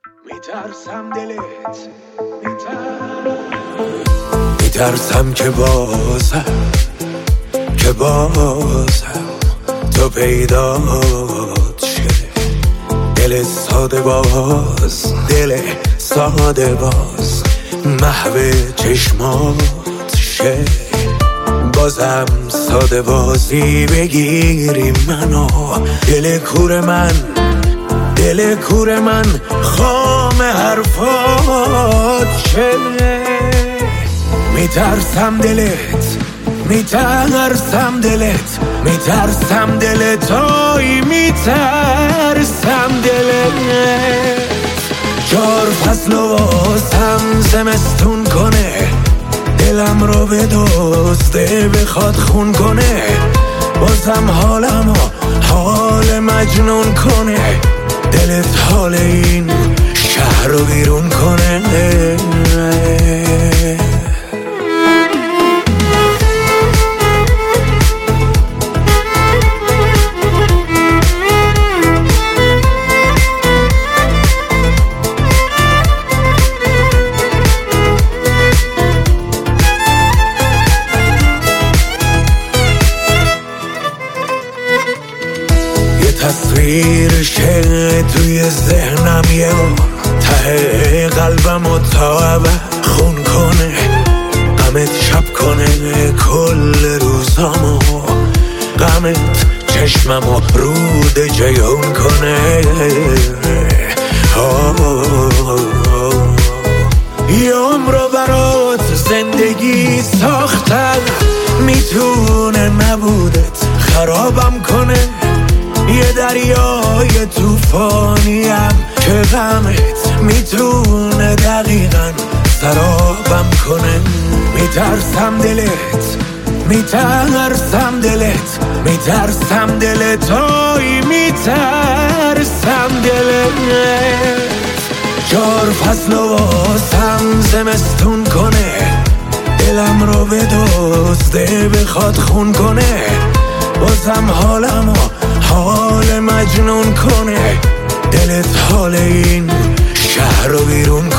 میترسم دلت میترسم که بازم تو پیدات شه. دل ساده باز محو چشمات شه. بازم ساده بازی بگیری منو. دل کور من خام حرفات شه. میترسم دلت آی میترسم دلت. 4 فصل و واسم زمستون کنه. دلم رو به دزده بخواد خون کنه. بازم حالمو حال مجنون کنه. دلت حال این شهر رو بیرون کنه. تصویرشه توی ذهنم یه ته قلبمو تا خون کنه. غمت شب کنه کل روزامو. غمت چشممو رود جیون کنه. یه عمرو برات زندگی ساختن میتونه نبودت خرابم کنه. یه دریای توفانیم که غمت میتونه دقیقاً سرابم کنه. میترسم دلت آی میترسم دلت. 4 فصل و واسم زمستون کنه. دلم رو به دزده بخواد خون کنه. بازم حالمو حال مجنون کنه. دلت حال این شهر رو بیرون